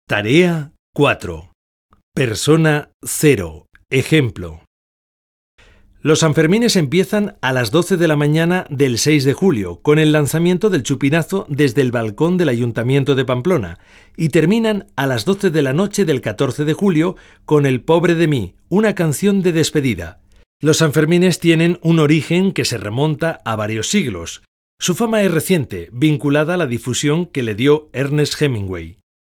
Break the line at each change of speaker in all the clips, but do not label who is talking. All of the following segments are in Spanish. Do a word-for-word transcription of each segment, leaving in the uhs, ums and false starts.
Tarea cuatro. Persona cero. Ejemplo. Los Sanfermines empiezan a las doce de la mañana del seis de julio, con el lanzamiento del chupinazo desde el balcón del Ayuntamiento de Pamplona, y terminan a las doce de la noche del catorce de julio con El pobre de mí, una canción de despedida. Los Sanfermines tienen un origen que se remonta a varios siglos. Su fama es reciente, vinculada a la difusión que le dio Ernest Hemingway.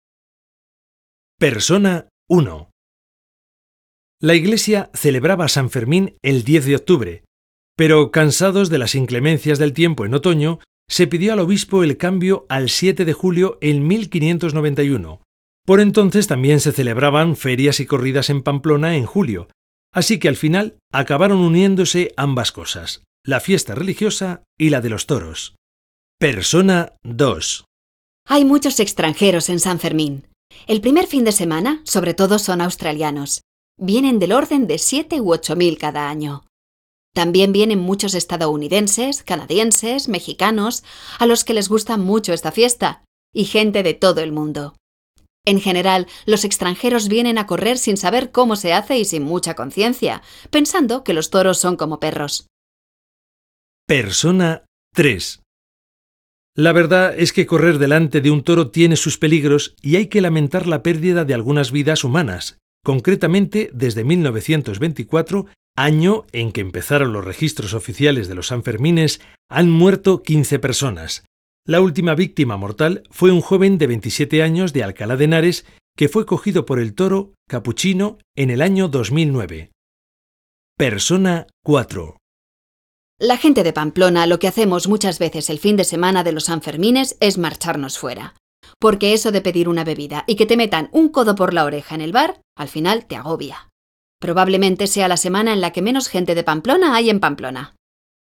Persona uno. La Iglesia celebraba San Fermín el diez de octubre, pero cansados de las inclemencias del tiempo en otoño, se pidió al obispo el cambio al siete de julio en mil quinientos noventa y uno. Por entonces también se celebraban ferias y corridas en Pamplona en julio, así que al final acabaron uniéndose ambas cosas, la fiesta religiosa y la de los toros. Persona dos.
Hay muchos extranjeros en San Fermín. El primer fin de semana, sobre todo, son australianos. Vienen del orden de siete u ocho mil cada año. También vienen muchos estadounidenses, canadienses, mexicanos, a los que les gusta mucho esta fiesta, y gente de todo el mundo. En general, los extranjeros vienen a correr sin saber cómo se hace y sin mucha conciencia, pensando que los toros son como perros.
Persona tres. La verdad es que correr delante de un toro tiene sus peligros y hay que lamentar la pérdida de algunas vidas humanas. Concretamente, desde mil novecientos veinticuatro, año en que empezaron los registros oficiales de los Sanfermines, han muerto quince personas. La última víctima mortal fue un joven de veintisiete años de Alcalá de Henares que fue cogido por el toro Capuchino en el año dos mil nueve. Persona cuatro.
La gente de Pamplona lo que hacemos muchas veces el fin de semana de los Sanfermines es marcharnos fuera. Porque eso de pedir una bebida y que te metan un codo por la oreja en el bar, al final te agobia. Probablemente sea la semana en la que menos gente de Pamplona hay en Pamplona.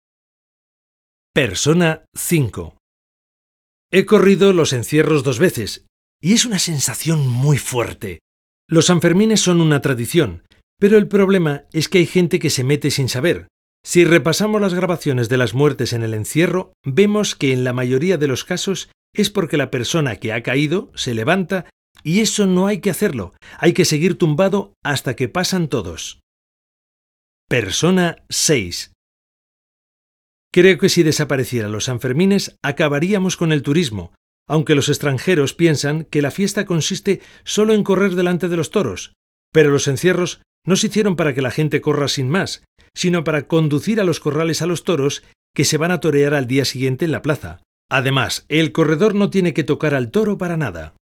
Persona cinco. He corrido los encierros dos veces y es una sensación muy fuerte. Los Sanfermines son una tradición, pero el problema es que hay gente que se mete sin saber. Si repasamos las grabaciones de las muertes en el encierro, vemos que en la mayoría de los casos es porque la persona que ha caído se levanta y eso no hay que hacerlo, hay que seguir tumbado hasta que pasan todos. Persona seis. Creo que si desaparecieran los Sanfermines acabaríamos con el turismo, aunque los extranjeros piensan que la fiesta consiste solo en correr delante de los toros, pero los encierros no se hicieron para que la gente corra sin más, sino para conducir a los corrales a los toros que se van a torear al día siguiente en la plaza. Además, el corredor no tiene que tocar al toro para nada.